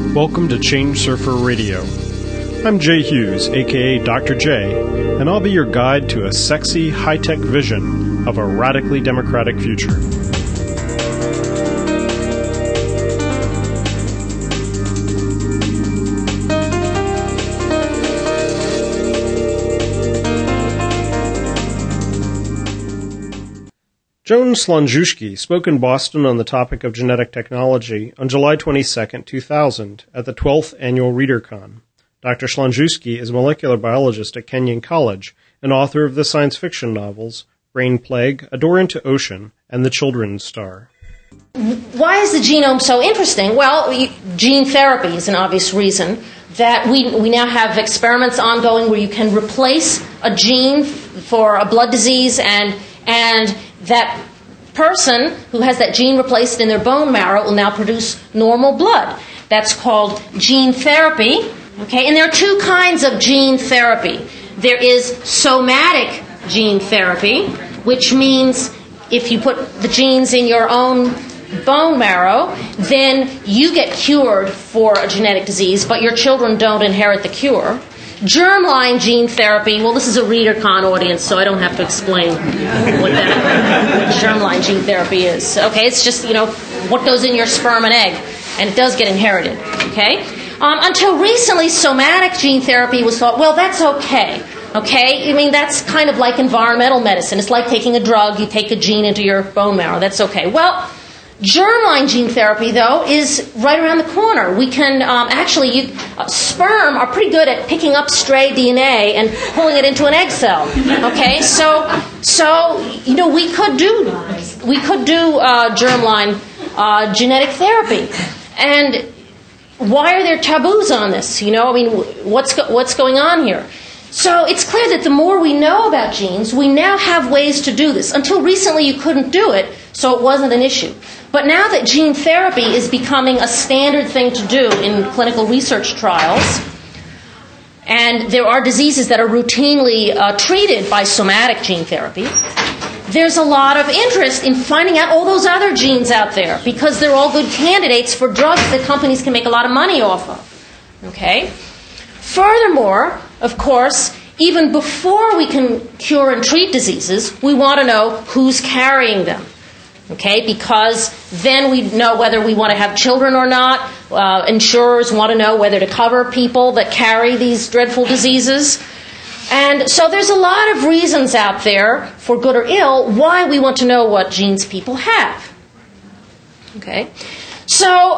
Welcome to Change Surfer Radio. I'm Jay Hughes, aka Dr. J, and I'll be your guide to a sexy, high-tech vision of a radically democratic future. Joan Slonjushki spoke in Boston on the topic of genetic technology on July 22, 2000, at the 12th Annual ReaderCon. Dr. Slonjushki is a molecular biologist at Kenyon College and author of the science fiction novels Brain Plague, A Door into Ocean, and The Children's Star. Why is the genome so interesting? Well, gene therapy is an obvious reason. That we now have experiments ongoing where you can replace a gene for a blood disease and that person who has that gene replaced in their bone marrow will now produce normal blood. That's called gene therapy. Okay, and there are two kinds of gene therapy. There is somatic gene therapy, which means if you put the genes in your own bone marrow, then you get cured for a genetic disease, but your children don't inherit the cure. Germline gene therapy, well, this is a ReaderCon audience, so I don't have to explain what germline gene therapy is. Okay, it's just, what goes in your sperm and egg, and it does get inherited. Okay? Until recently, somatic gene therapy was thought, well, that's okay. Okay? I mean, that's kind of like environmental medicine. It's like taking a drug, you take a gene into your bone marrow. That's okay. Well, germline gene therapy, though, is right around the corner. We can sperm are pretty good at picking up stray DNA and pulling it into an egg cell. Okay, so we could do germline genetic therapy. And why are there taboos on this? What's going on here? So it's clear that the more we know about genes, we now have ways to do this. Until recently, you couldn't do it, so it wasn't an issue. But now that gene therapy is becoming a standard thing to do in clinical research trials, and there are diseases that are routinely treated by somatic gene therapy, there's a lot of interest in finding out all those other genes out there because they're all good candidates for drugs that companies can make a lot of money off of. Okay? Furthermore, of course, even before we can cure and treat diseases, we want to know who's carrying them. Okay, because then we know whether we want to have children or not. Insurers want to know whether to cover people that carry these dreadful diseases. And so there's a lot of reasons out there, for good or ill, why we want to know what genes people have. Okay, so,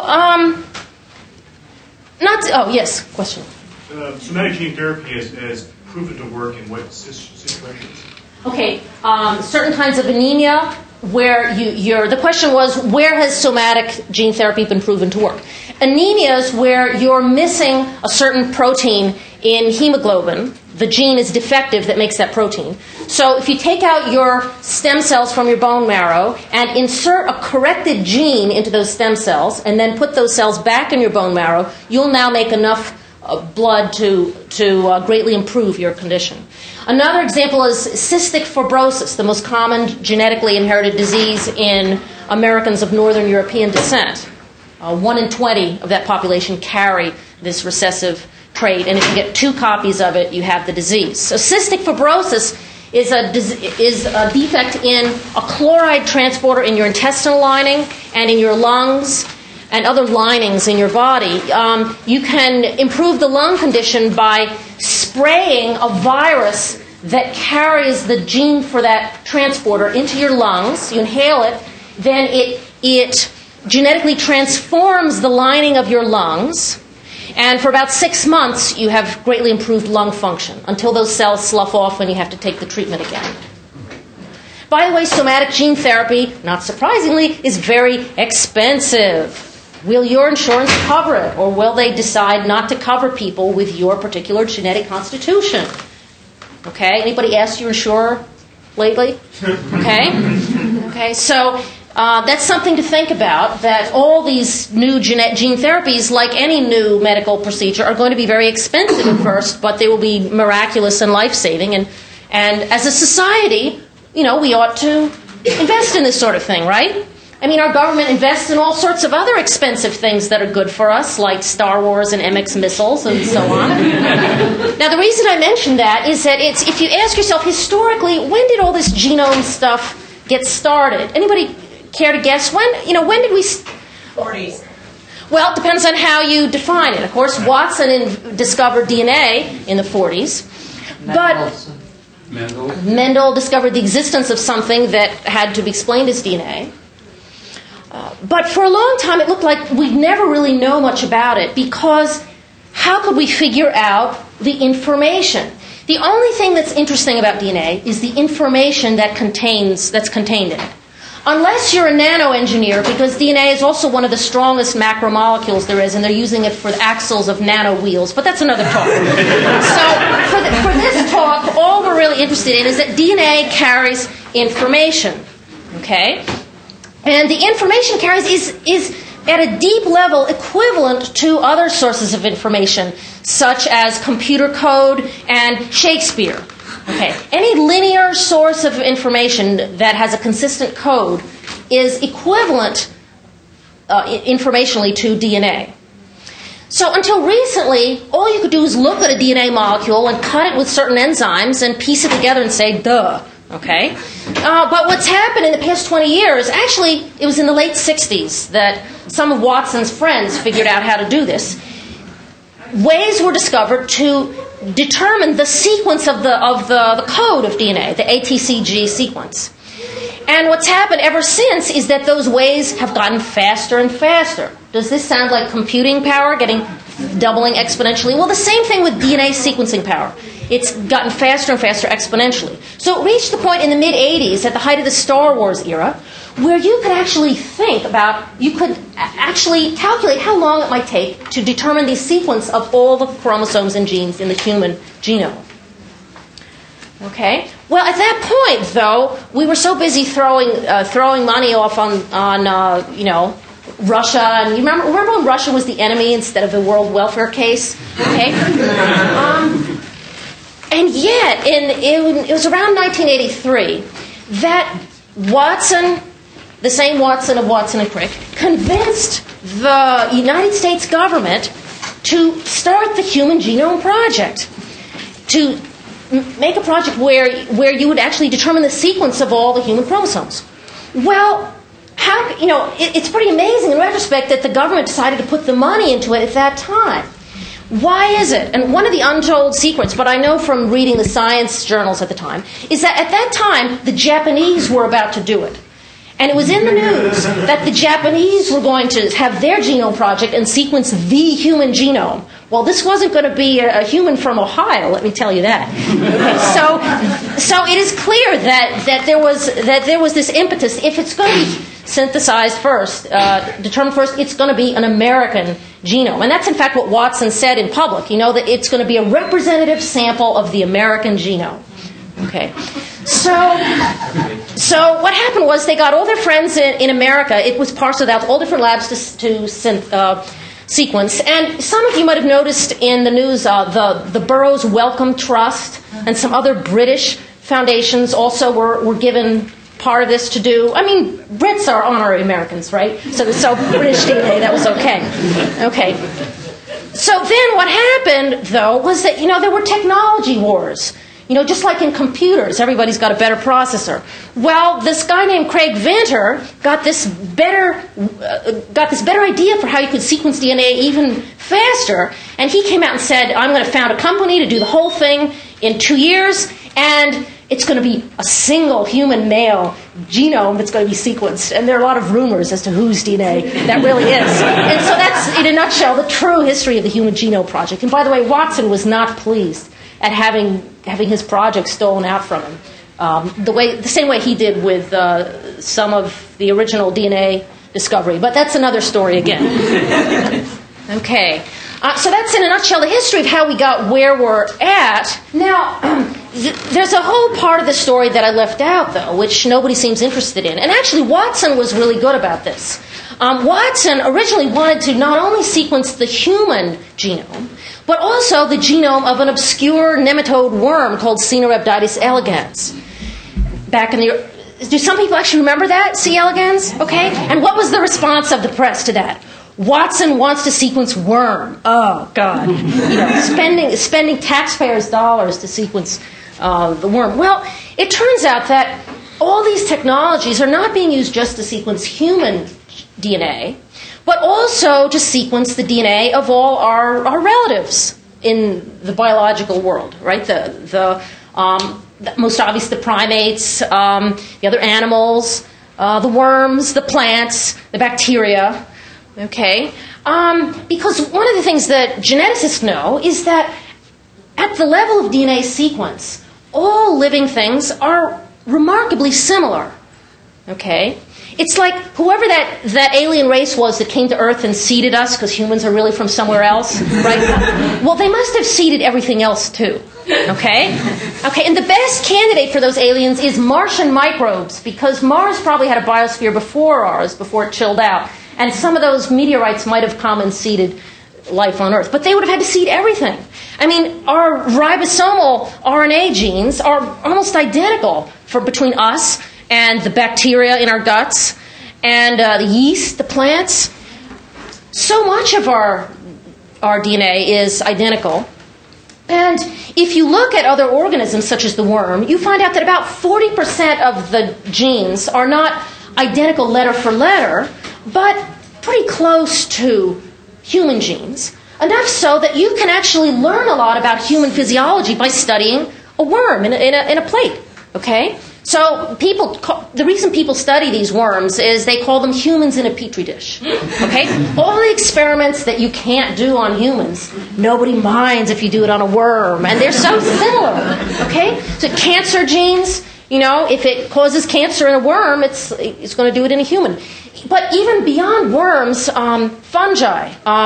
yes, question. Somatic gene therapy is proven to work in what situations? Okay, certain kinds of anemia, where the question was, where has somatic gene therapy been proven to work? Anemias where you're missing a certain protein in hemoglobin. The gene is defective that makes that protein. So if you take out your stem cells from your bone marrow and insert a corrected gene into those stem cells and then put those cells back in your bone marrow, you'll now make enough blood to greatly improve your condition. Another example is cystic fibrosis, the most common genetically inherited disease in Americans of Northern European descent. 1 in 20 of that population carry this recessive trait, and if you get 2 copies of it, you have the disease. So cystic fibrosis is a defect in a chloride transporter in your intestinal lining and in your lungs and other linings in your body. You can improve the lung condition by spraying a virus that carries the gene for that transporter into your lungs. You inhale it, then it genetically transforms the lining of your lungs, and for about 6 months you have greatly improved lung function until those cells slough off and you have to take the treatment again. By the way, somatic gene therapy, not surprisingly, is very expensive. Will your insurance cover it, or will they decide not to cover people with your particular genetic constitution? Okay, anybody asked your insurer lately? Okay, so that's something to think about, that all these new gene therapies, like any new medical procedure, are going to be very expensive at first, but they will be miraculous and life-saving. And as a society, we ought to invest in this sort of thing, right? I mean, our government invests in all sorts of other expensive things that are good for us, like Star Wars and MX missiles and so on. Now, the reason I mention that is that if you ask yourself, historically, when did all this genome stuff get started? Anybody care to guess? When did we... 40s. Well, it depends on how you define it. Of course, Watson discovered DNA in the 40s. But Mendel discovered the existence of something that had to be explained as DNA. But for a long time, it looked like we'd never really know much about it, because how could we figure out the information? The only thing that's interesting about DNA is the information that's contained in it. Unless you're a nanoengineer, because DNA is also one of the strongest macromolecules there is, and they're using it for the axles of nano wheels, but that's another talk. So for this talk, all we're really interested in is that DNA carries information, okay? And the information carries is at a deep level equivalent to other sources of information, such as computer code and Shakespeare. Okay. Any linear source of information that has a consistent code is equivalent informationally to DNA. So until recently, all you could do is look at a DNA molecule and cut it with certain enzymes and piece it together and say, duh. Okay? But what's happened in the past 20 years, actually, it was in the late 60s that some of Watson's friends figured out how to do this. Ways were discovered to determine the sequence of the code of DNA, the ATCG sequence. And what's happened ever since is that those ways have gotten faster and faster. Does this sound like computing power doubling exponentially? Well, the same thing with DNA sequencing power. It's gotten faster and faster exponentially. So it reached the point in the mid-'80s, at the height of the Star Wars era, where you could actually you could actually calculate how long it might take to determine the sequence of all the chromosomes and genes in the human genome. Okay? Well, at that point, though, we were so busy throwing money off on Russia, and you remember when Russia was the enemy instead of the World Welfare Case? Okay? And yet, it was around 1983 that Watson, the same Watson of Watson and Crick, convinced the United States government to start the Human Genome Project, to make a project where you would actually determine the sequence of all the human chromosomes. Well, it's pretty amazing in retrospect that the government decided to put the money into it at that time. Why is it? And one of the untold secrets, but I know from reading the science journals at the time, is that at that time, the Japanese were about to do it. And it was in the news that the Japanese were going to have their genome project and sequence the human genome. Well, this wasn't going to be a human from Ohio, let me tell you that. Okay, so it is clear that there was this impetus. If it's going to be synthesized first, determined first, it's going to be an American genome. And that's in fact what Watson said in public. That it's going to be a representative sample of the American genome. Okay. So what happened was they got all their friends in America. It was parceled out to all different labs to sequence. And some of you might have noticed in the news the Burroughs Wellcome Trust and some other British foundations also were given part of this to do. I mean, Brits are honorary Americans, right? So British DNA, that was okay. Okay. So then what happened, though, was that, there were technology wars. Just like in computers, everybody's got a better processor. Well, this guy named Craig Venter got this better idea for how you could sequence DNA even faster, and he came out and said, I'm going to found a company to do the whole thing in 2 years, and it's going to be a single human male genome that's going to be sequenced. And there are a lot of rumors as to whose DNA that really is. And so that's, in a nutshell, the true history of the Human Genome Project. And by the way, Watson was not pleased at having his project stolen out from him, the same way he did with some of the original DNA discovery. But that's another story again. Okay, so that's in a nutshell the history of how we got where we're at. Now, there's a whole part of the story that I left out, though, which nobody seems interested in. And actually, Watson was really good about this. Watson originally wanted to not only sequence the human genome, but also the genome of an obscure nematode worm called Caenorhabditis elegans. Back in the Do some people actually remember that, C. elegans? Okay. And what was the response of the press to that? Watson wants to sequence worm. Oh, God. Spending taxpayers' dollars to sequence the worm. Well, it turns out that all these technologies are not being used just to sequence human DNA, but also to sequence the DNA of all our relatives in the biological world, right? The most obvious, the primates, the other animals, the worms, the plants, the bacteria. Okay? Because one of the things that geneticists know is that at the level of DNA sequence, all living things are remarkably similar. Okay? It's like whoever that alien race was that came to Earth and seeded us, because humans are really from somewhere else, right? Well, they must have seeded everything else too. Okay? Okay, and the best candidate for those aliens is Martian microbes, because Mars probably had a biosphere before ours, before it chilled out. And some of those meteorites might have come and seeded life on Earth. But they would have had to seed everything. I mean, our ribosomal RNA genes are almost identical between us and the bacteria in our guts and the yeast, the plants. So much of our DNA is identical. And if you look at other organisms, such as the worm, you find out that about 40% of the genes are not identical letter for letter, but pretty close to human genes. Enough so that you can actually learn a lot about human physiology by studying a worm in a plate. Okay? So the reason people study these worms is they call them humans in a petri dish. Okay? All the experiments that you can't do on humans, nobody minds if you do it on a worm. And they're so similar. Okay? So cancer genes, if it causes cancer in a worm, it's going to do it in a human. But even beyond worms, fungi,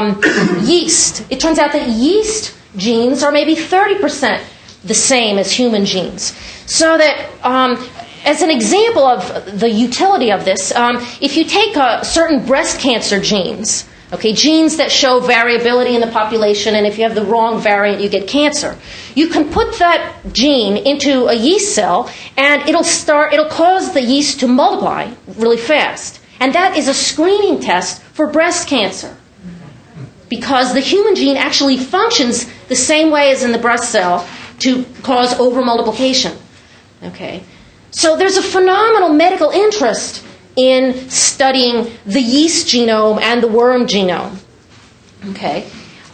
yeast, it turns out that yeast genes are maybe 30% the same as human genes. So that, as an example of the utility of this, if you take certain breast cancer genes, okay, genes that show variability in the population, and if you have the wrong variant, you get cancer. You can put that gene into a yeast cell, and it'll cause the yeast to multiply really fast. And that is a screening test for breast cancer. Because the human gene actually functions the same way as in the breast cell to cause overmultiplication. Okay? So there's a phenomenal medical interest in studying the yeast genome and the worm genome. Okay?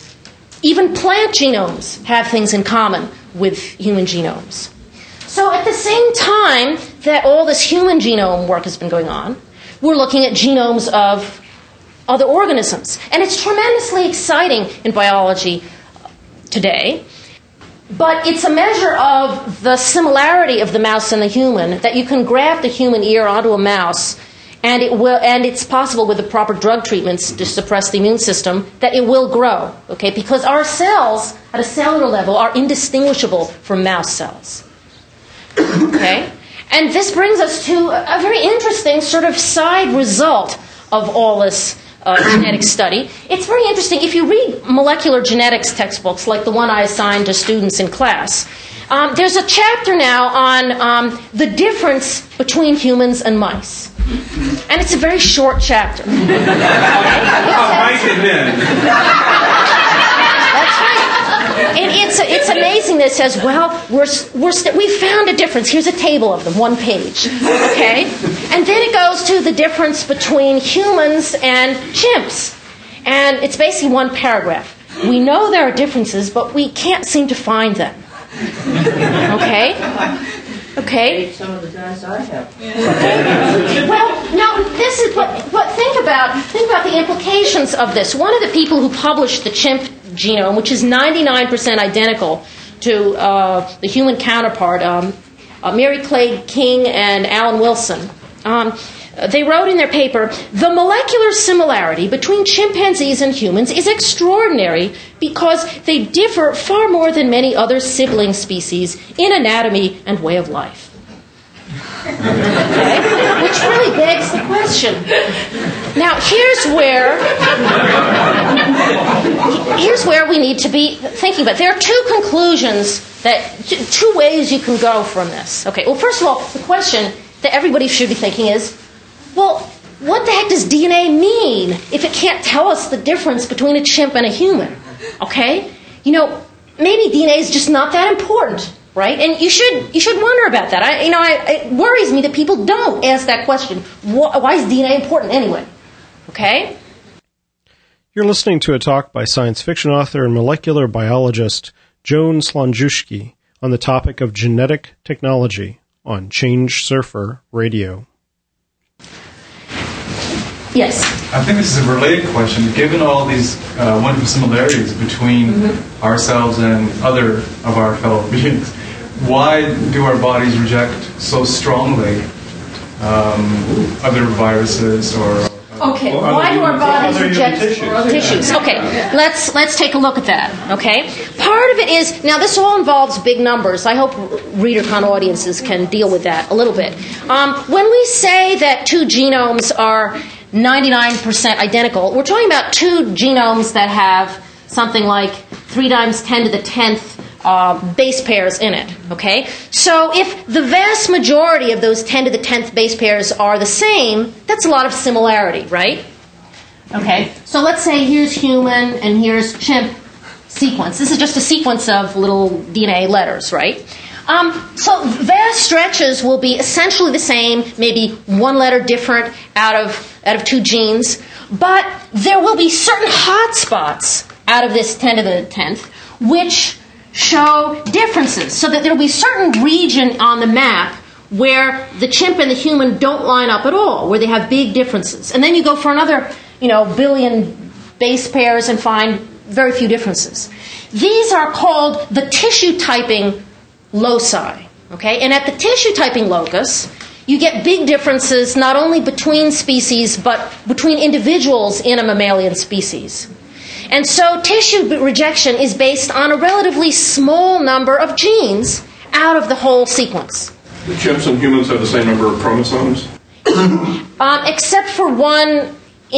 Even plant genomes have things in common with human genomes. So at the same time that all this human genome work has been going on, we're looking at genomes of other organisms. And it's tremendously exciting in biology today. But it's a measure of the similarity of the mouse and the human, that you can graft the human ear onto a mouse, and it's possible with the proper drug treatments to suppress the immune system, that it will grow. Okay? Because our cells, at a cellular level, are indistinguishable from mouse cells. Okay? And this brings us to a very interesting sort of side result of all this genetic study. It's very interesting. If you read molecular genetics textbooks, like the one I assigned to students in class, there's a chapter now on the difference between humans and mice. And it's a very short chapter. Mice and men. That's right. And it's amazing that it says, well, we found a difference. Here's a table of them, one page. Okay? And then it goes to the difference between humans and chimps. And it's basically one paragraph. We know there are differences, but we can't seem to find them. Okay? Okay. Some of the guys I have. Well, no. This is but think about the implications of this. One of the people who published the chimp genome, which is 99% identical to the human counterpart, Mary Clay King and Alan Wilson. They wrote in their paper, the molecular similarity between chimpanzees and humans is extraordinary because they differ far more than many other sibling species in anatomy and way of life. Okay? Which really begs the question. Now, here's where we need to be thinking about. There are two conclusions, two ways you can go from this. Okay, well, first of all, the question, that everybody should be thinking is, well, what the heck does DNA mean if it can't tell us the difference between a chimp and a human? Okay? Maybe DNA is just not that important, right? And you should wonder about that. It worries me that people don't ask that question. Why is DNA important anyway? Okay? You're listening to a talk by science fiction author and molecular biologist Joan Slonjuszky on the topic of genetic technology on Change Surfer Radio. Yes. I think this is a related question. Given all these wonderful similarities between ourselves and other of our fellow beings, why do our bodies reject so strongly other viruses or... Okay, why do our bodies reject tissues? Okay, let's take a look at that, okay? Part of it is, now this all involves big numbers. I hope ReaderCon audiences can deal with that a little bit. When we say that two genomes are 99% identical, we're talking about two genomes that have something like 3 times 10 to the 10th base pairs in it, okay? So if the vast majority of those 10 to the 10th base pairs are the same, that's a lot of similarity, right? Okay, so let's say here's human and here's chimp sequence. This is just a sequence of little DNA letters, right? So vast stretches will be essentially the same, maybe one letter different out of two genes, but there will be certain hotspots out of this 10 to the 10th which show differences, so that there will be a certain region on the map where the chimp and the human don't line up at all, where they have big differences. And then you go for another, billion base pairs and find very few differences. These are called the tissue typing loci, okay? And at the tissue typing locus, you get big differences not only between species, but between individuals in a mammalian species. And so tissue rejection is based on a relatively small number of genes out of the whole sequence. Do chimps and humans have the same number of chromosomes? Except for one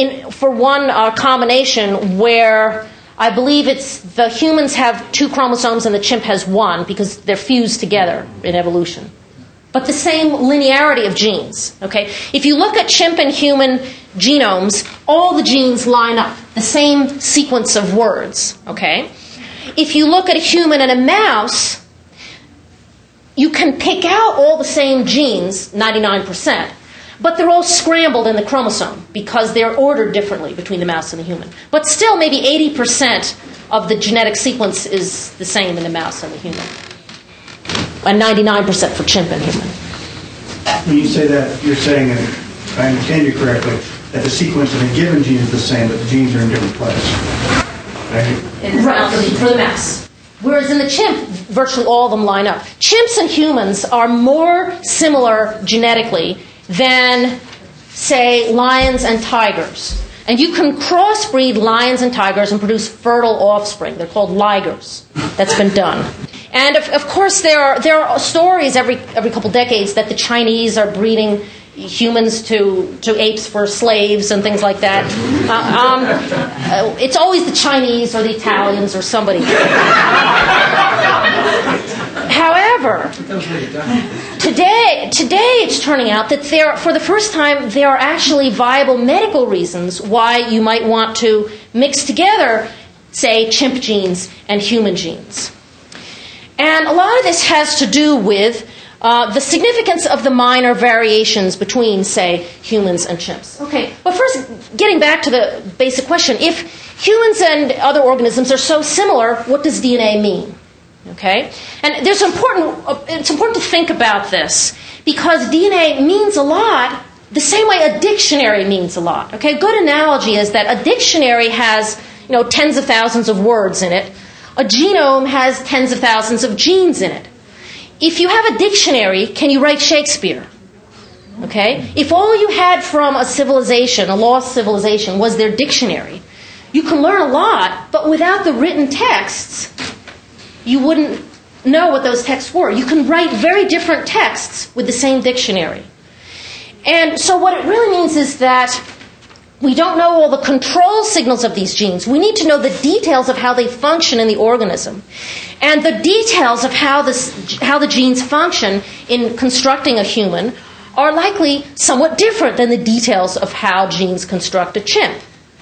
combination where I believe it's the humans have 2 chromosomes and the chimp has 1 because they're fused together in evolution. But the same linearity of genes, okay? If you look at chimp and human genomes, all the genes line up, the same sequence of words, okay? If you look at a human and a mouse, you can pick out all the same genes, 99%, but they're all scrambled in the chromosome because they're ordered differently between the mouse and the human. But still, maybe 80% of the genetic sequence is the same in the mouse and the human. And 99% for chimp and human. When you say that, you're saying, if I understand you correctly, that the sequence of a given gene is the same, but the genes are in different places. Right, for the mouse. Whereas in the chimp, virtually all of them line up. Chimps and humans are more similar genetically than, say, lions and tigers. And you can crossbreed lions and tigers and produce fertile offspring. They're called ligers. That's been done. And of course, there are stories every couple decades that the Chinese are breeding humans to apes for slaves and things like that. It's always the Chinese or the Italians or somebody. However, today it's turning out that for the first time, there are actually viable medical reasons why you might want to mix together, say, chimp genes and human genes. And a lot of this has to do with the significance of the minor variations between, say, humans and chimps. Okay, but first, getting back to the basic question, if humans and other organisms are so similar, what does DNA mean? Okay, and it's important to think about this because DNA means a lot the same way a dictionary means a lot. Okay, a good analogy is that a dictionary has tens of thousands of words in it. A genome has tens of thousands of genes in it. If you have a dictionary, can you write Shakespeare? Okay? If all you had from a civilization, a lost civilization, was their dictionary, you can learn a lot, but without the written texts, you wouldn't know what those texts were. You can write very different texts with the same dictionary. And so what it really means is that we don't know all the control signals of these genes. We need to know the details of how they function in the organism. And the details of how the genes function in constructing a human are likely somewhat different than the details of how genes construct a chimp.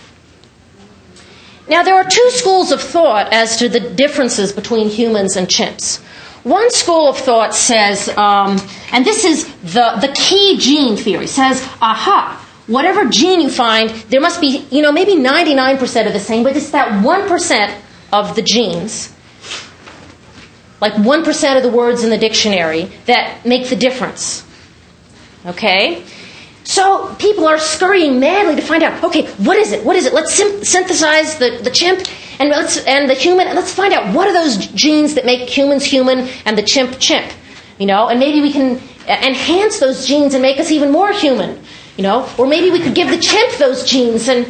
Now, there are two schools of thought as to the differences between humans and chimps. One school of thought says, and this is the key gene theory, says, whatever gene you find, there must be, maybe 99% of the same, but it's that 1% of the genes, like 1% of the words in the dictionary, that make the difference. Okay? So people are scurrying madly to find out, okay, what is it? What is it? Let's synthesize the chimp and the human, and let's find out what are those genes that make humans human and the chimp chimp. And maybe we can enhance those genes and make us even more human. Or maybe we could give the chimp those genes and...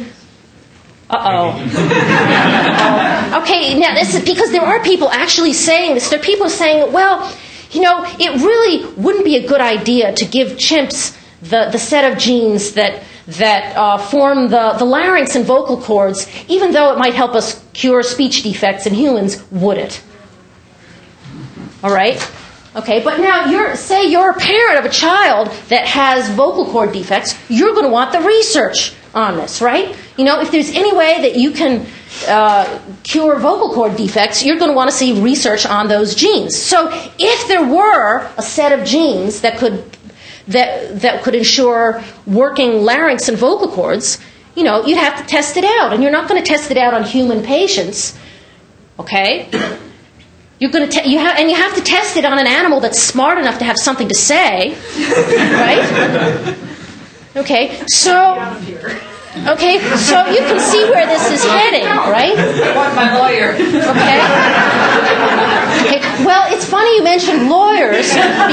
Okay, now this is because there are people actually saying this. There are people saying, well, it really wouldn't be a good idea to give chimps the set of genes that form the larynx and vocal cords, even though it might help us cure speech defects in humans, would it? All right? Okay, but now say you're a parent of a child that has vocal cord defects, you're going to want the research on this, right? If there's any way that you can cure vocal cord defects, you're going to want to see research on those genes. So if there were a set of genes that could ensure working larynx and vocal cords, you'd have to test it out. And you're not going to test it out on human patients, okay? You have to test it on an animal that's smart enough to have something to say, right? Okay, so you can see where this is heading, right? I want my lawyer. Okay. Well, it's funny you mentioned lawyers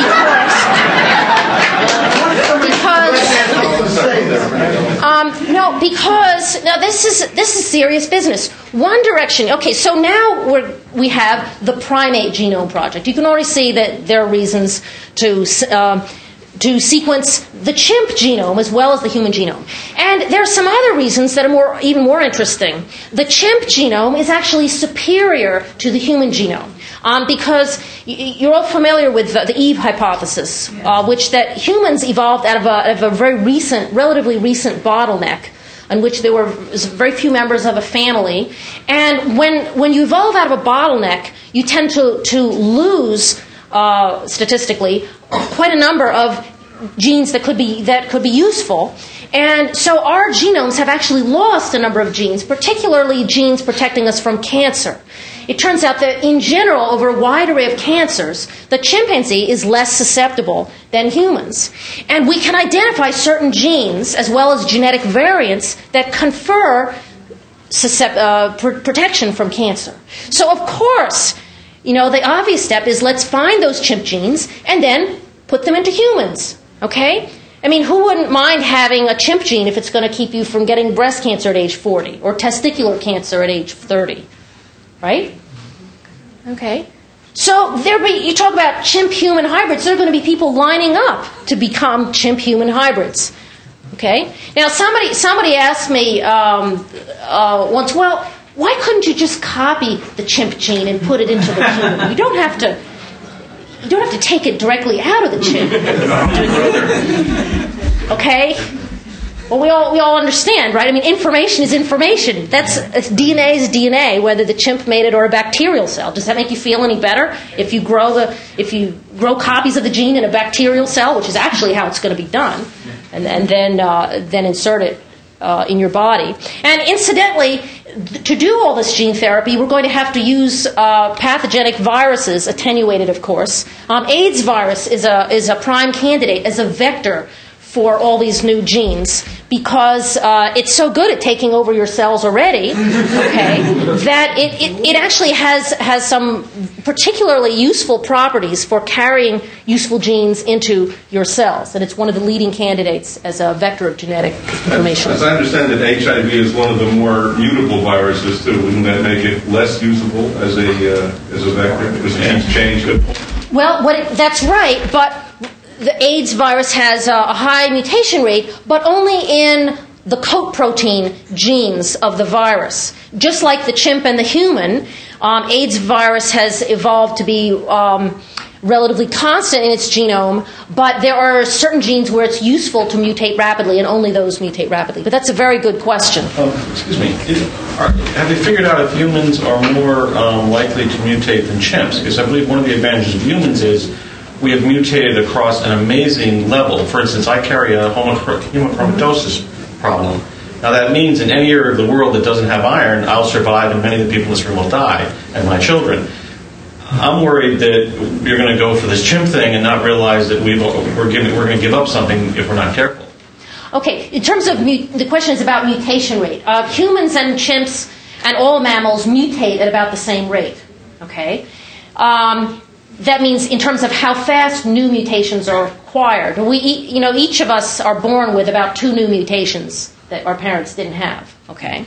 because this is serious business. One direction. Okay, so now we have the primate genome project. You can already see that there are reasons to sequence the chimp genome as well as the human genome. And there are some other reasons that are even more interesting. The chimp genome is actually superior to the human genome. Because you're all familiar with the Eve hypothesis, which that humans evolved out of a very relatively recent bottleneck, in which there were very few members of a family. And when you evolve out of a bottleneck, you tend to lose, statistically, quite a number of genes that could be useful. And so our genomes have actually lost a number of genes, particularly genes protecting us from cancer. It turns out that in general, over a wide array of cancers, the chimpanzee is less susceptible than humans. And we can identify certain genes, as well as genetic variants, that confer protection from cancer. So of course, the obvious step is let's find those chimp genes and then put them into humans. Okay? I mean, who wouldn't mind having a chimp gene if it's going to keep you from getting breast cancer at age 40 or testicular cancer at age 30? Right? Okay. So you talk about chimp-human hybrids, there are going to be people lining up to become chimp-human hybrids. Okay? Now, somebody asked me once, well, why couldn't you just copy the chimp gene and put it into the human? You don't have to take it directly out of the chimp. Okay? Well, we all understand, right? I mean, information is information. DNA is DNA, whether the chimp made it or a bacterial cell. Does that make you feel any better if you grow copies of the gene in a bacterial cell, which is actually how it's going to be done, and then insert it in your body? And incidentally, to do all this gene therapy, we're going to have to use pathogenic viruses, attenuated, of course. AIDS virus is a prime candidate as a vector for all these new genes because it's so good at taking over your cells already, okay, that it actually has some particularly useful properties for carrying useful genes into your cells, and it's one of the leading candidates as a vector of genetic information. As I understand it, HIV is one of the more mutable viruses too. Wouldn't that make it less usable as a vector because the genes change? Well, that's right, but the AIDS virus has a high mutation rate, but only in the coat protein genes of the virus. Just like the chimp and the human, AIDS virus has evolved to be relatively constant in its genome, but there are certain genes where it's useful to mutate rapidly, and only those mutate rapidly. But that's a very good question. Excuse me. Have they figured out if humans are more likely to mutate than chimps? Because I believe one of the advantages of humans is we have mutated across an amazing level. For instance, I carry a hemochromatosis problem. Now that means in any area of the world that doesn't have iron, I'll survive and many of the people in this room will die, and my children. I'm worried that you're going to go for this chimp thing and not realize that we're going to give up something if we're not careful. Okay, in terms of the question is about mutation rate. Humans and chimps and all mammals mutate at about the same rate. Okay, that means in terms of how fast new mutations are acquired. Each of us are born with about 2 new mutations that our parents didn't have. Okay.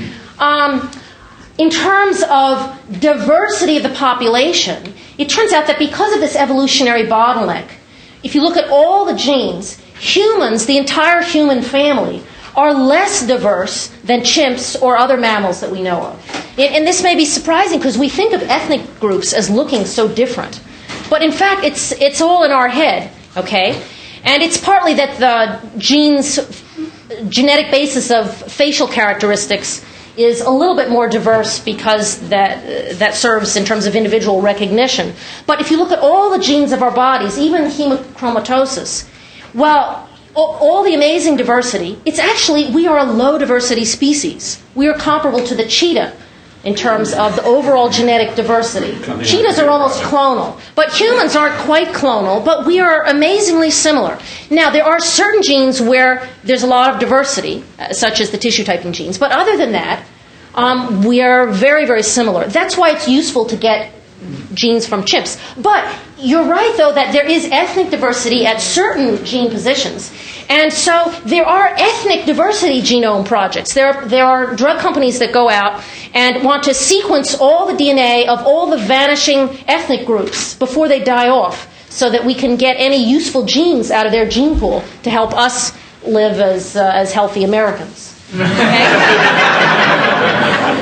In terms of diversity of the population, it turns out that because of this evolutionary bottleneck, if you look at all the genes, humans, the entire human family, are less diverse than chimps or other mammals that we know of. And this may be surprising because we think of ethnic groups as looking so different. But in fact, it's all in our head, okay? And it's partly that the genetic basis of facial characteristics is a little bit more diverse because that serves in terms of individual recognition. But if you look at all the genes of our bodies, even hemochromatosis, well, all the amazing diversity, it's actually, we are a low diversity species. We are comparable to the cheetah in terms of the overall genetic diversity. Cheetahs are almost clonal, but humans aren't quite clonal, but we are amazingly similar. Now, there are certain genes where there's a lot of diversity, such as the tissue typing genes, but other than that, we are very, very similar. That's why it's useful to get genes from chimps. But you're right, though, that there is ethnic diversity at certain gene positions. And so there are ethnic diversity genome projects. There are drug companies that go out and want to sequence all the DNA of all the vanishing ethnic groups before they die off so that we can get any useful genes out of their gene pool to help us live as healthy Americans. Okay?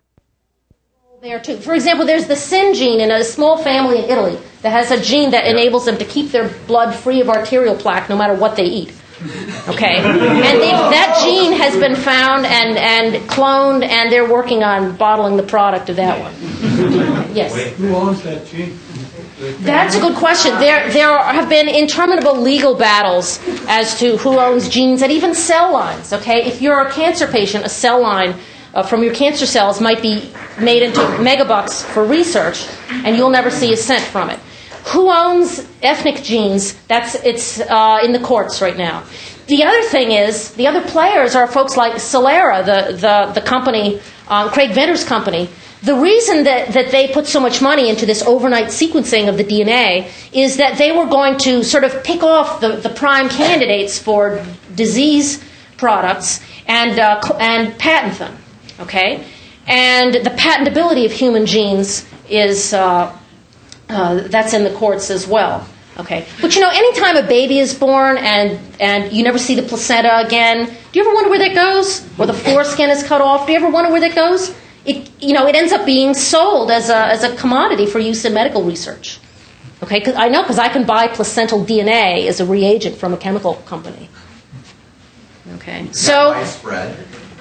There too. For example, there's the SYN gene in a small family in Italy that has a gene that enables them to keep their blood free of arterial plaque no matter what they eat. Okay, and that gene has been found and cloned, and they're working on bottling the product of that one. Yes. Who owns that gene? That's a good question. There have been interminable legal battles as to who owns genes and even cell lines. Okay, if you're a cancer patient, a cell line from your cancer cells might be made into megabucks for research, and you'll never see a cent from it. Who owns ethnic genes? It's in the courts right now. The other thing is, the other players are folks like Celera, the company, Craig Venter's company. The reason that they put so much money into this overnight sequencing of the DNA is that they were going to sort of pick off the prime candidates for disease products and patent them. Okay, and the patentability of human genes is that's in the courts as well. Okay, but anytime a baby is born and you never see the placenta again, do you ever wonder where that goes? Or the foreskin is cut off? Do you ever wonder where that goes? It ends up being sold as a commodity for use in medical research. Okay, because I can buy placental DNA as a reagent from a chemical company. Okay, so widespread.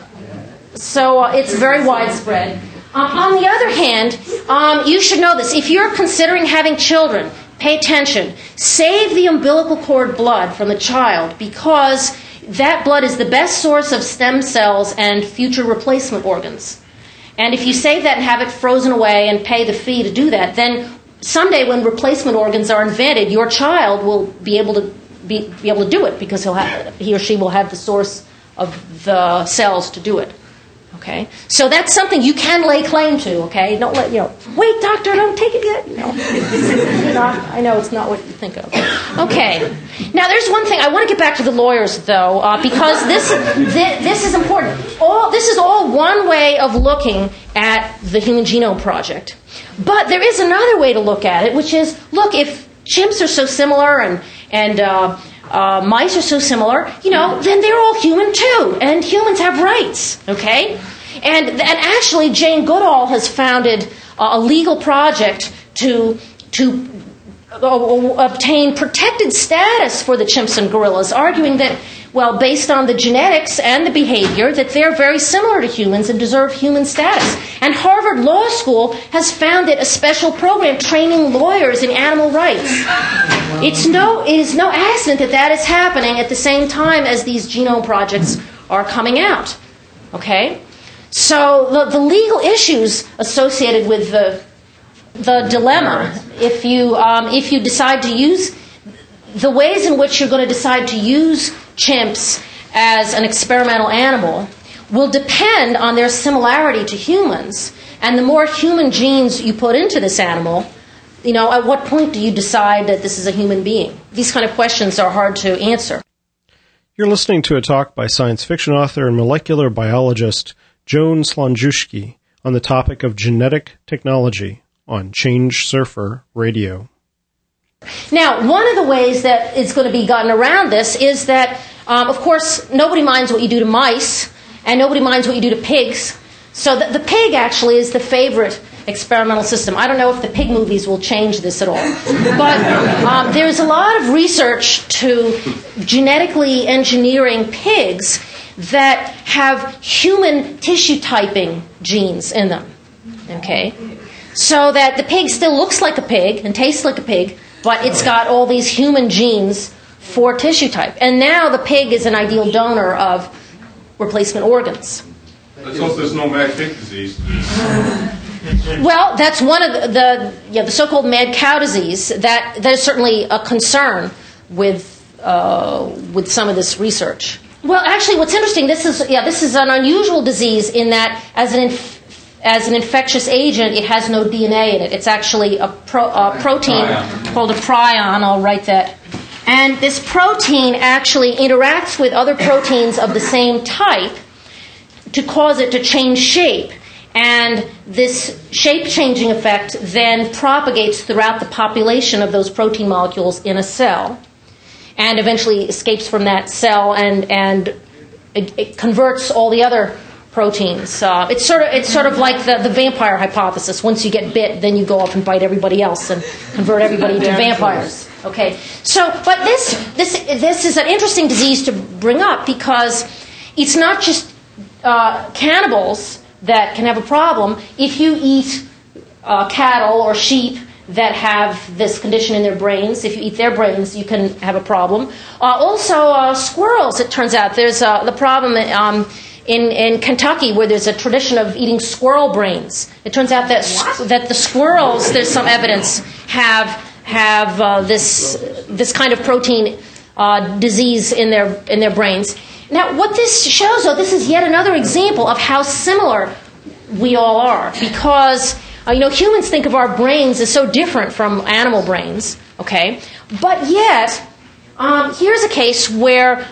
So it's very widespread. On the other hand, you should know this. If you're considering having children, pay attention. Save the umbilical cord blood from the child because that blood is the best source of stem cells and future replacement organs. And if you save that and have it frozen away and pay the fee to do that, then someday when replacement organs are invented, your child will be able to do it because he or she will have the source of the cells to do it. Okay, so that's something you can lay claim to. Okay, don't let wait, doctor, don't take it yet. I know it's not what you think of. Okay, now there's one thing I want to get back to the lawyers though, because this is important. This is all one way of looking at the Human Genome Project, but there is another way to look at it, which is look, if chimps are so similar and mice are so similar, then they're all human too, and humans have rights, okay? And actually, Jane Goodall has founded a legal project to obtain protected status for the chimps and gorillas, arguing that, well, based on the genetics and the behavior, that they're very similar to humans and deserve human status. And Harvard Law School has founded a special program training lawyers in animal rights. It is no accident that is happening at the same time as these genome projects are coming out. Okay? So the legal issues associated with the dilemma, if you decide to use the ways in which you're going to decide to use chimps as an experimental animal will depend on their similarity to humans. And the more human genes you put into this animal, at what point do you decide that this is a human being? These kind of questions are hard to answer. You're listening to a talk by science fiction author and molecular biologist Joan Slonjushki on the topic of genetic technology on Change Surfer Radio. Now, one of the ways that it's going to be gotten around this is that, of course, nobody minds what you do to mice, and nobody minds what you do to pigs. So the pig actually is the favorite experimental system. I don't know if the pig movies will change this at all. But there's a lot of research to genetically engineering pigs that have human tissue typing genes in them. Okay? So that the pig still looks like a pig and tastes like a pig, but it's got all these human genes for tissue type. And now the pig is an ideal donor of replacement organs. Let's hope there's no mad pig disease. Well, that's one of the so-called mad cow disease. That is certainly a concern with some of this research. Well, actually, what's interesting, this is an unusual disease in that as an infectious agent, it has no DNA in it. It's actually a protein called a prion. I'll write that. And this protein actually interacts with other proteins of the same type to cause it to change shape. And this shape-changing effect then propagates throughout the population of those protein molecules in a cell, and eventually escapes from that cell and it converts all the other proteins. It's sort of like the vampire hypothesis. Once you get bit, then you go off and bite everybody else and convert everybody into vampires. Okay. So, but this is an interesting disease to bring up because it's not just cannibals that can have a problem. If you eat cattle or sheep that have this condition in their brains, if you eat their brains, you can have a problem. Also, squirrels, it turns out. There's the problem in Kentucky where there's a tradition of eating squirrel brains. It turns out that the squirrels, there's some evidence, have this kind of protein disease in their brains. Now, what this shows, though, this is yet another example of how similar we all are, because humans think of our brains as so different from animal brains, okay? But yet, here's a case where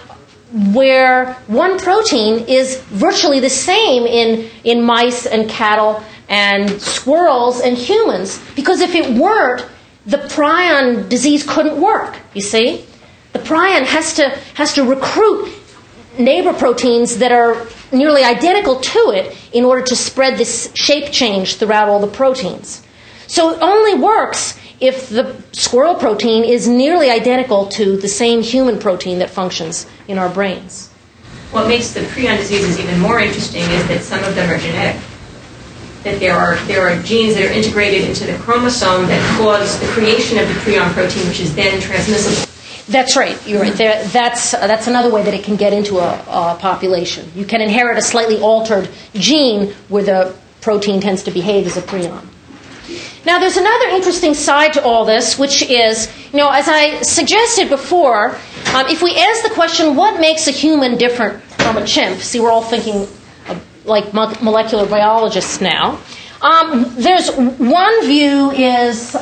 one protein is virtually the same in mice and cattle and squirrels and humans, because if it weren't, the prion disease couldn't work, you see? The prion has to recruit neighbor proteins that are nearly identical to it in order to spread this shape change throughout all the proteins. So it only works if the squirrel protein is nearly identical to the same human protein that functions in our brains. What makes the prion diseases even more interesting is that some of them are genetic. That there are genes that are integrated into the chromosome that cause the creation of the prion protein, which is then transmissible. That's right. You're right. That's another way that it can get into a population. You can inherit a slightly altered gene where the protein tends to behave as a prion. Now, there's another interesting side to all this, which is, as I suggested before, if we ask the question, what makes a human different from a chimp? See, we're all thinking like molecular biologists now. There's one view is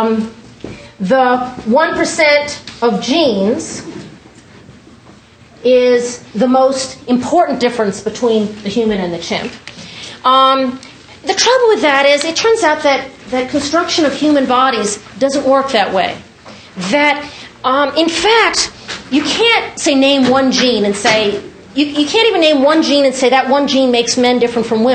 the 1% of genes is the most important difference between the human and the chimp. The trouble with that is it turns out that construction of human bodies doesn't work that way. That, in fact, you can't say name one gene and say, you can't even name one gene and say that one gene makes men different from women.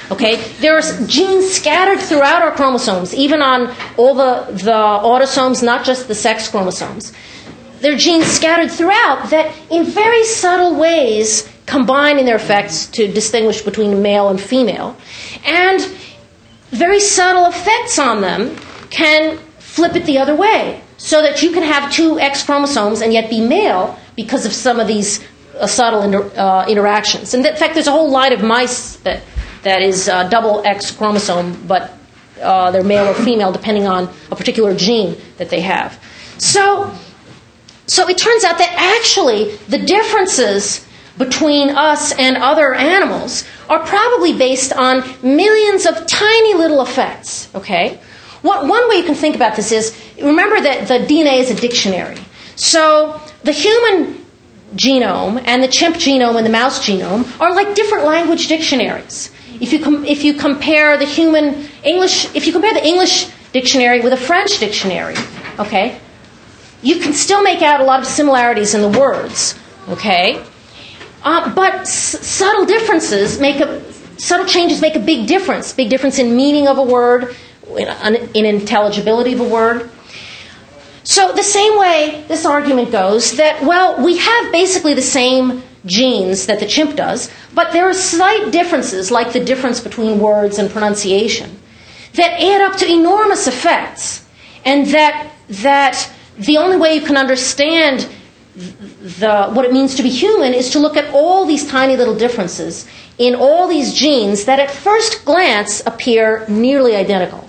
Okay, there are genes scattered throughout our chromosomes, even on all the autosomes, not just the sex chromosomes. There are genes scattered throughout that, in very subtle ways, combine in their effects to distinguish between male and female, and very subtle effects on them can flip it the other way, so that you can have two X chromosomes and yet be male because of some of these subtle interactions. And in fact, there's a whole line of mice that is double X chromosome, but they're male or female depending on a particular gene that they have. So it turns out that actually the differences between us and other animals are probably based on millions of tiny little effects, okay? One way you can think about this is, remember that the DNA is a dictionary. So the human genome and the chimp genome and the mouse genome are like different language dictionaries. If you compare the English dictionary with a French dictionary, okay, you can still make out a lot of similarities in the words, okay? But subtle changes make a big difference in meaning of a word, in intelligibility of a word. So the same way this argument goes, that, well, we have basically the same genes that the chimp does, but there are slight differences, like the difference between words and pronunciation, that add up to enormous effects, and that the only way you can understand what it means to be human is to look at all these tiny little differences in all these genes that at first glance appear nearly identical.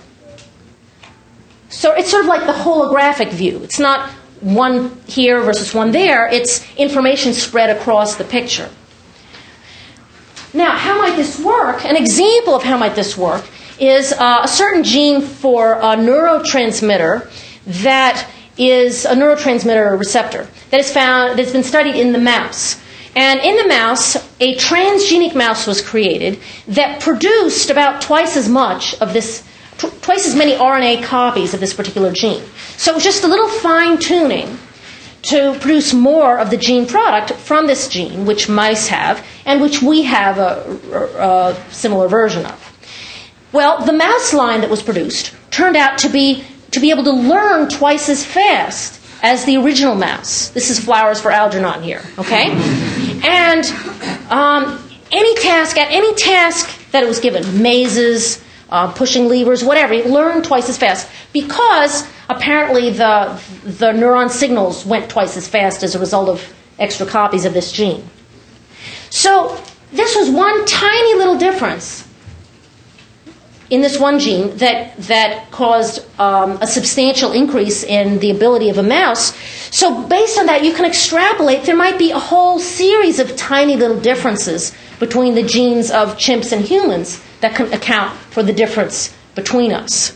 So it's sort of like the holographic view. It's not one here versus one there. It's information spread across the picture. Now, how might this work? An example of how might this work is a certain gene for a neurotransmitter that is a neurotransmitter receptor that's been studied in the mouse. And in the mouse, a transgenic mouse was created that produced about twice as many RNA copies of this particular gene. So it was just a little fine-tuning to produce more of the gene product from this gene, which mice have, and which we have a similar version of. Well, the mouse line that was produced turned out to be able to learn twice as fast as the original mouse. This is flowers for Algernon here, okay? And any task that it was given, mazes, pushing levers, whatever, it learned twice as fast because apparently the neuron signals went twice as fast as a result of extra copies of this gene. So this was one tiny little difference in this one gene that caused a substantial increase in the ability of a mouse. So based on that, you can extrapolate there might be a whole series of tiny little differences between the genes of chimps and humans that can account for the difference between us.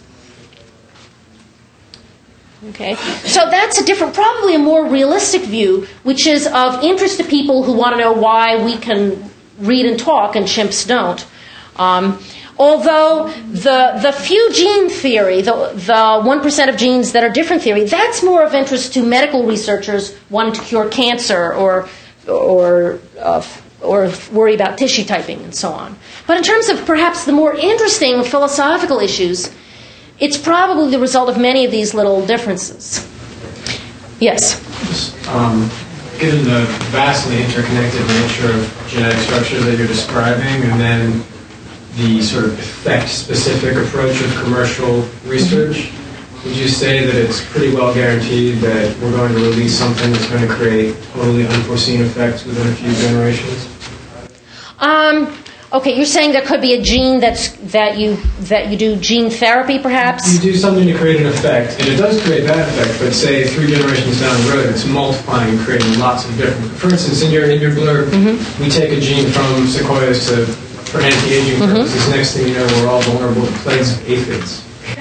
Okay, so that's probably a more realistic view, which is of interest to people who want to know why we can read and talk and chimps don't. Although the few gene theory, the 1% of genes that are different theory, that's more of interest to medical researchers wanting to cure cancer or worry about tissue typing and so on. But in terms of perhaps the more interesting philosophical issues, it's probably the result of many of these little differences. Yes? Given the vastly interconnected nature of genetic structures that you're describing, and then the sort of effect-specific approach of commercial research, would you say that it's pretty well guaranteed that we're going to release something that's going to create totally unforeseen effects within a few generations? Okay, you're saying there could be a gene that you do gene therapy, perhaps? You do something to create an effect, and it does create that effect, but say 3 generations down the road, it's multiplying and creating lots of different... For instance, in your blurb, we take a gene from sequoias for anti-aging purposes. Next thing you know, we're all vulnerable to plagues of aphids.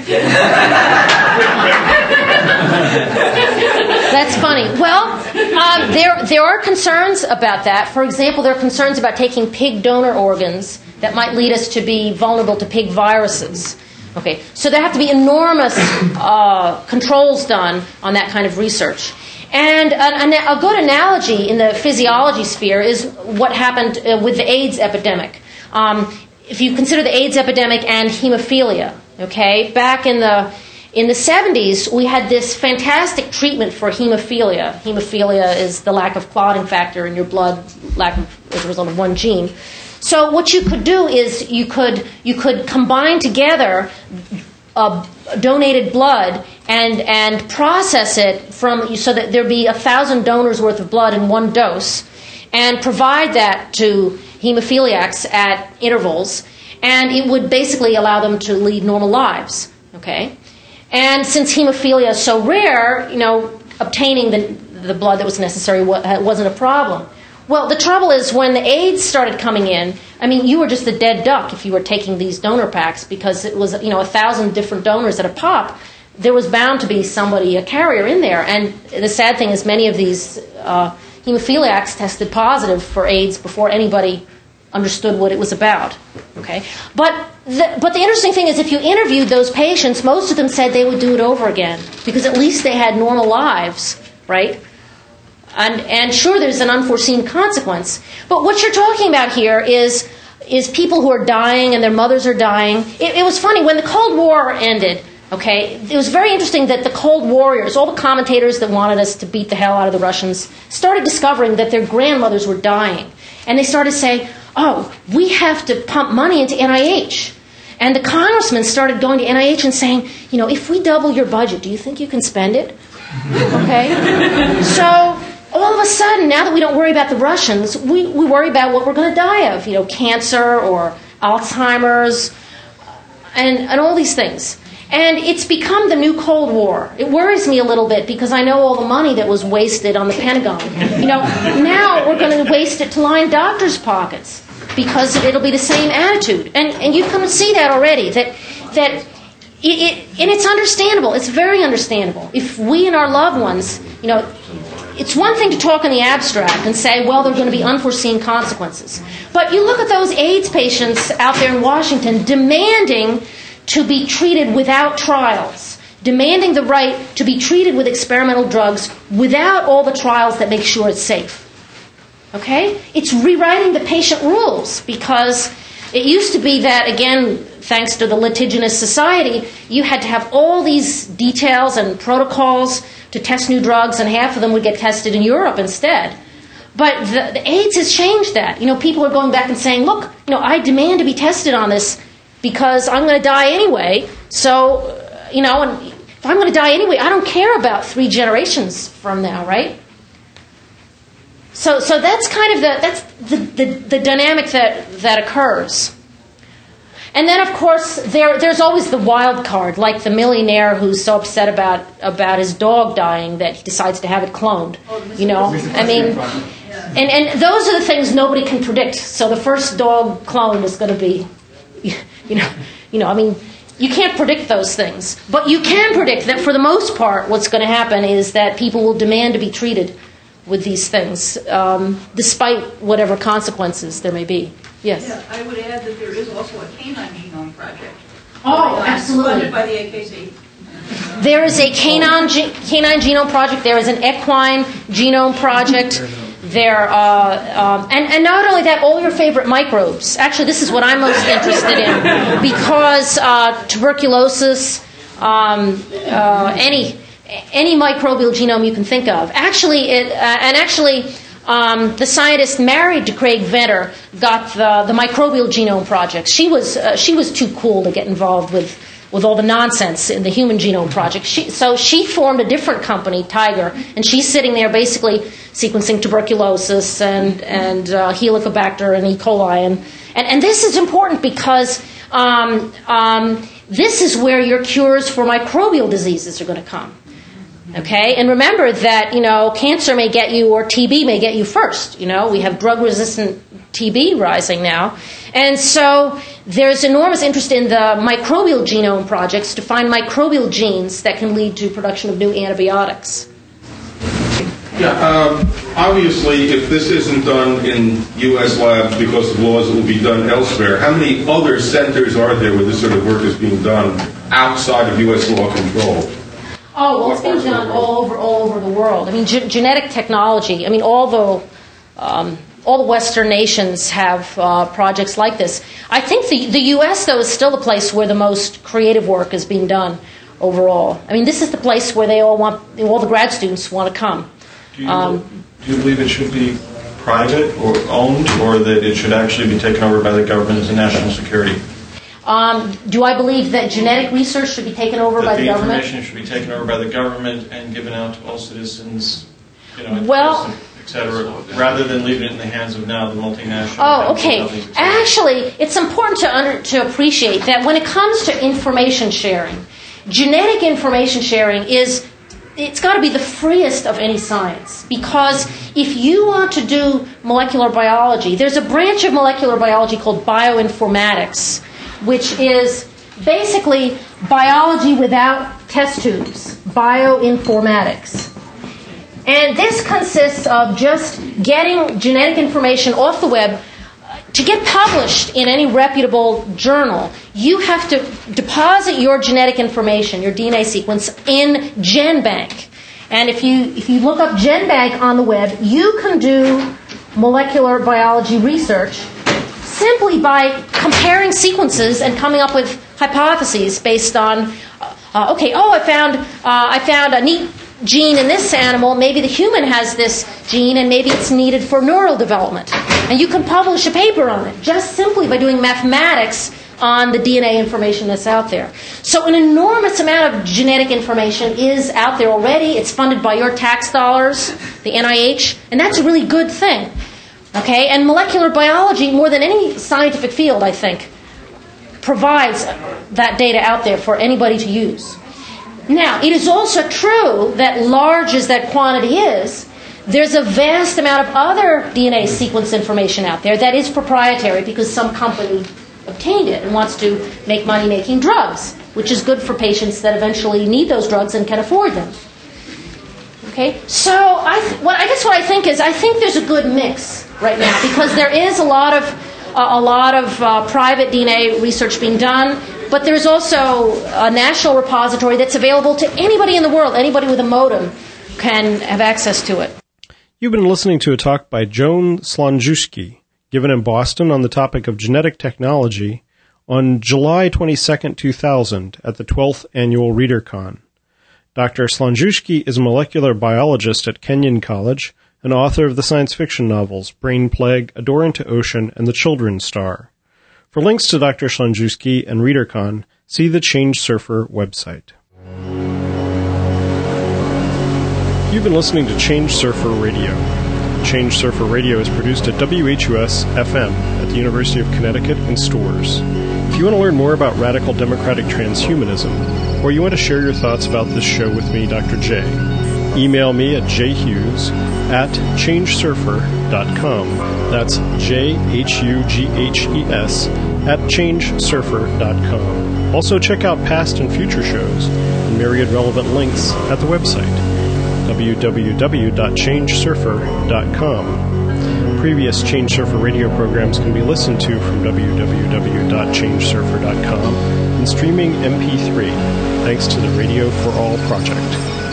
That's funny. Well, there are concerns about that. For example, there are concerns about taking pig donor organs that might lead us to be vulnerable to pig viruses. Okay, so there have to be enormous controls done on that kind of research. And a good analogy in the physiology sphere is what happened with the AIDS epidemic. if you consider the AIDS epidemic and hemophilia, okay, back in the 70s, we had this fantastic treatment for hemophilia. Hemophilia is the lack of clotting factor in your blood, as a result of one gene. So what you could do is you could combine together donated blood and process it so that there'd be 1,000 donors worth of blood in one dose, and provide that to hemophiliacs at intervals, and it would basically allow them to lead normal lives. Okay, and since hemophilia is so rare, obtaining the blood that was necessary wasn't a problem. Well, the trouble is when the AIDS started coming in, you were just a dead duck if you were taking these donor packs, because it was 1,000 different donors at a pop. There was bound to be somebody, a carrier in there. And the sad thing is many of these hemophiliacs tested positive for AIDS before anybody understood what it was about. Okay, but the interesting thing is if you interviewed those patients, most of them said they would do it over again because at least they had normal lives, right? And sure, there's an unforeseen consequence. But what you're talking about here is people who are dying and their mothers are dying. It was funny, when the Cold War ended, okay, it was very interesting that the Cold Warriors, all the commentators that wanted us to beat the hell out of the Russians, started discovering that their grandmothers were dying. And they started saying, oh, we have to pump money into NIH. And the congressmen started going to NIH and saying, if we double your budget, do you think you can spend it? Okay? So all of a sudden, now that we don't worry about the Russians, we worry about what we're going to die of, cancer or Alzheimer's and all these things. And it's become the new Cold War. It worries me a little bit because I know all the money that was wasted on the Pentagon. Now we're going to waste it to line doctors' pockets because it'll be the same attitude. And you can see that already, that and it's understandable. It's very understandable. If we and our loved ones, it's one thing to talk in the abstract and say, well, there are going to be unforeseen consequences. But you look at those AIDS patients out there in Washington demanding to be treated without trials, demanding the right to be treated with experimental drugs without all the trials that make sure it's safe. Okay? It's rewriting the patient rules, because it used to be that, again, thanks to the litigious society, you had to have all these details and protocols to test new drugs, and half of them would get tested in Europe instead. But the AIDS has changed that. People are going back and saying, look, I demand to be tested on this because I'm going to die anyway. So, and if I'm going to die anyway, I don't care about 3 generations from now, right? So that's kind of the dynamic that occurs. And then, of course, there's always the wild card, like the millionaire who's so upset about his dog dying that he decides to have it cloned. And those are the things nobody can predict. So the first dog clone is going to be, you can't predict those things. But you can predict that for the most part, what's going to happen is that people will demand to be treated with these things, despite whatever consequences there may be. Yes? Yeah, I would add that there is also a canine genome project. Oh, absolutely. Funded by the AKC. There is a canine genome project. There is an equine genome project. There, and not only that, all your favorite microbes. Actually, this is what I'm most interested in, because tuberculosis, any microbial genome you can think of. Actually, the scientist married to Craig Venter got the microbial genome project. She was too cool to get involved with all the nonsense in the human genome project. So she formed a different company, Tiger, and she's sitting there basically sequencing tuberculosis and Helicobacter and E. coli. And this is important because this is where your cures for microbial diseases are going to come. Okay, and remember that, cancer may get you, or TB may get you first. We have drug-resistant TB rising now. And so there's enormous interest in the microbial genome projects to find microbial genes that can lead to production of new antibiotics. Yeah, obviously, if this isn't done in U.S. labs because of laws, it will be done elsewhere. How many other centers are there where this sort of work is being done outside of U.S. law control? Oh, well, it's being done all over the world. Genetic technology, although all the Western nations have projects like this. I think the U.S., though, is still the place where the most creative work is being done overall. I mean, this is the place where all the grad students want to come. Do you believe it should be private or owned, or that it should actually be taken over by the government as a national security? Do I believe that genetic research should be taken over by the government? That the information should be taken over by the government and given out to all citizens, well, et cetera, rather than leaving it in the hands of now the multinational. Oh, okay. Actually, it's important to appreciate that when it comes to information sharing, genetic information sharing it's got to be the freest of any science, because if you want to do molecular biology, there's a branch of molecular biology called bioinformatics, which is basically biology without test tubes, bioinformatics. And this consists of just getting genetic information off the web. To get published in any reputable journal, you have to deposit your genetic information, your DNA sequence, in GenBank. And if you look up GenBank on the web, you can do molecular biology research simply by comparing sequences and coming up with hypotheses based on, I found a neat gene in this animal. Maybe the human has this gene, and maybe it's needed for neural development. And you can publish a paper on it just simply by doing mathematics on the DNA information that's out there. So an enormous amount of genetic information is out there already. It's funded by your tax dollars, the NIH, and that's a really good thing. Okay? And molecular biology, more than any scientific field, I think, provides that data out there for anybody to use. Now, it is also true that large as that quantity is, there's a vast amount of other DNA sequence information out there that is proprietary because some company obtained it and wants to make money making drugs, which is good for patients that eventually need those drugs and can afford them. Okay, so I think there's a good mix right now, because there is a lot of private DNA research being done, but there's also a national repository that's available to anybody in the world. Anybody with a modem can have access to it. You've been listening to a talk by Joan Slonczewski, given in Boston on the topic of genetic technology on July 22, 2000 at the 12th Annual ReaderCon. Dr. Slonczewski is a molecular biologist at Kenyon College and author of the science fiction novels Brain Plague, A Door into Ocean, and The Children's Star. For links to Dr. Slonczewski and ReaderCon, see the Change Surfer website. You've been listening to Change Surfer Radio. Change Surfer Radio is produced at WHUS-FM at the University of Connecticut in Storrs. If you want to learn more about radical democratic transhumanism, or you want to share your thoughts about this show with me, Dr. J, email me at jhughes@changesurfer.com. That's JHUGHES @changesurfer.com. Also check out past and future shows and myriad relevant links at the website, www.changesurfer.com. Previous Change Surfer radio programs can be listened to from www.changesurfer.com and streaming MP3, thanks to the Radio for All project.